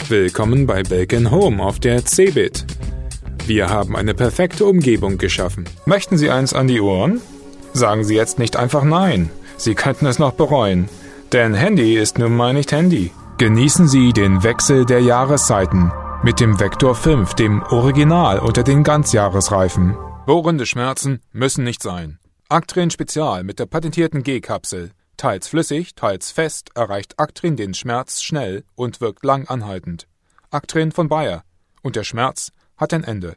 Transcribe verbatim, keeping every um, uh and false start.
Willkommen bei Belkin Home auf der Cebit. Wir haben eine perfekte Umgebung geschaffen. Möchten Sie eins an die Ohren? Sagen Sie jetzt nicht einfach nein. Sie könnten es noch bereuen. Denn Handy ist nun mal nicht Handy. Genießen Sie den Wechsel der Jahreszeiten mit dem Vector fünf, dem Original unter den Ganzjahresreifen. Bohrende Schmerzen müssen nicht sein. Actrin Spezial mit der patentierten G-Kapsel. Teils flüssig, teils fest erreicht Actrin den Schmerz schnell und wirkt lang anhaltend. Actrin von Bayer. Und der Schmerz hat ein Ende.